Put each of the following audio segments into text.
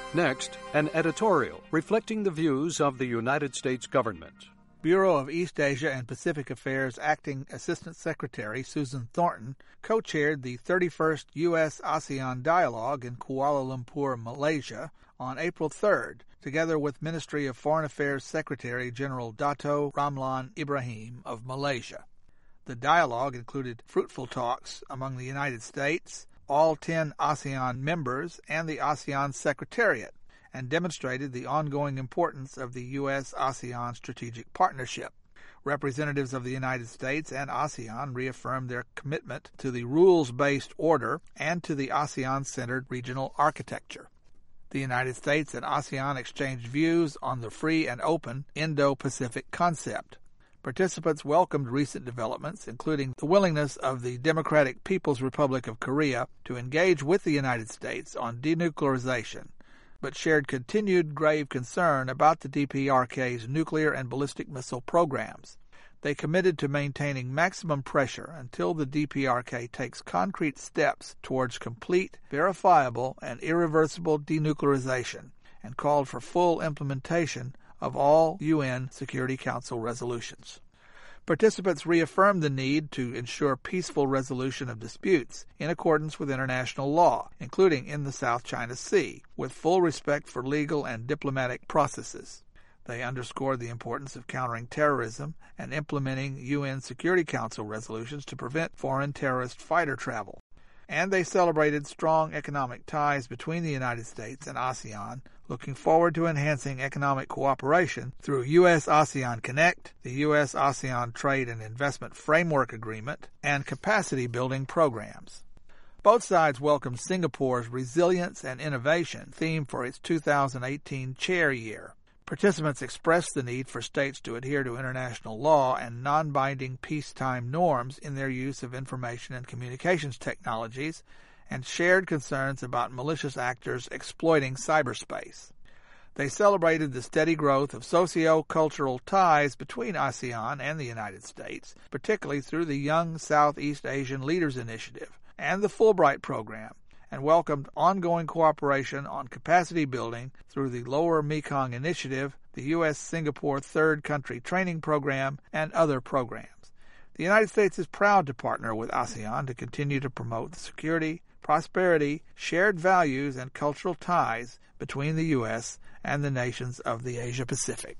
Next, an editorial reflecting the views of the United States government. Bureau of East Asia and Pacific Affairs Acting Assistant Secretary Susan Thornton co-chaired the 31st U.S.-ASEAN Dialogue in Kuala Lumpur, Malaysia, on April 3rd, together with Ministry of Foreign Affairs Secretary General Dato' Ramlan Ibrahim of Malaysia. The dialogue included fruitful talks among the United States, all 10 ASEAN members, and the ASEAN Secretariat, and demonstrated the ongoing importance of the U.S.-ASEAN strategic partnership. Representatives of the United States and ASEAN reaffirmed their commitment to the rules-based order and to the ASEAN-centered regional architecture. The United States and ASEAN exchanged views on the free and open Indo-Pacific concept. Participants welcomed recent developments, including the willingness of the Democratic People's Republic of Korea to engage with the United States on denuclearization, but shared continued grave concern about the DPRK's nuclear and ballistic missile programs. They committed to maintaining maximum pressure until the DPRK takes concrete steps towards complete, verifiable, and irreversible denuclearization, and called for full implementation of all UN Security Council resolutions. Participants reaffirmed the need to ensure peaceful resolution of disputes in accordance with international law, including in the South China Sea, with full respect for legal and diplomatic processes. They underscored the importance of countering terrorism and implementing UN Security Council resolutions to prevent foreign terrorist fighter travel. And they celebrated strong economic ties between the United States and ASEAN, looking forward to enhancing economic cooperation through U.S.-ASEAN Connect, the U.S.-ASEAN Trade and Investment Framework Agreement, and capacity-building programs. Both sides welcomed Singapore's Resilience and Innovation theme for its 2018 Chair Year. Participants expressed the need for states to adhere to international law and non-binding peacetime norms in their use of information and communications technologies, and shared concerns about malicious actors exploiting cyberspace. They celebrated the steady growth of socio-cultural ties between ASEAN and the United States, particularly through the Young Southeast Asian Leaders Initiative and the Fulbright Program, and welcomed ongoing cooperation on capacity building through the Lower Mekong Initiative, the U.S.-Singapore Third Country Training Program, and other programs. The United States is proud to partner with ASEAN to continue to promote the security, prosperity, shared values, and cultural ties between the U.S. and the nations of the Asia-Pacific.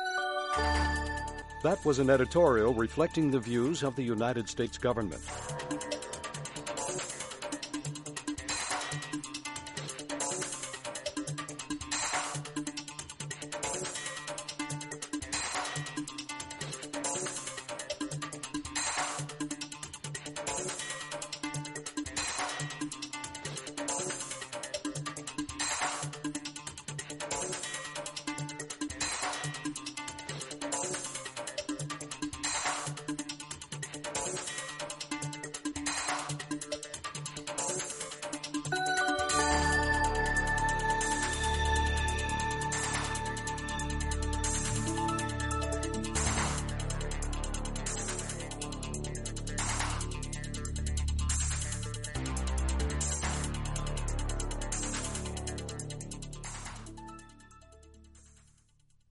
That was an editorial reflecting the views of the United States government.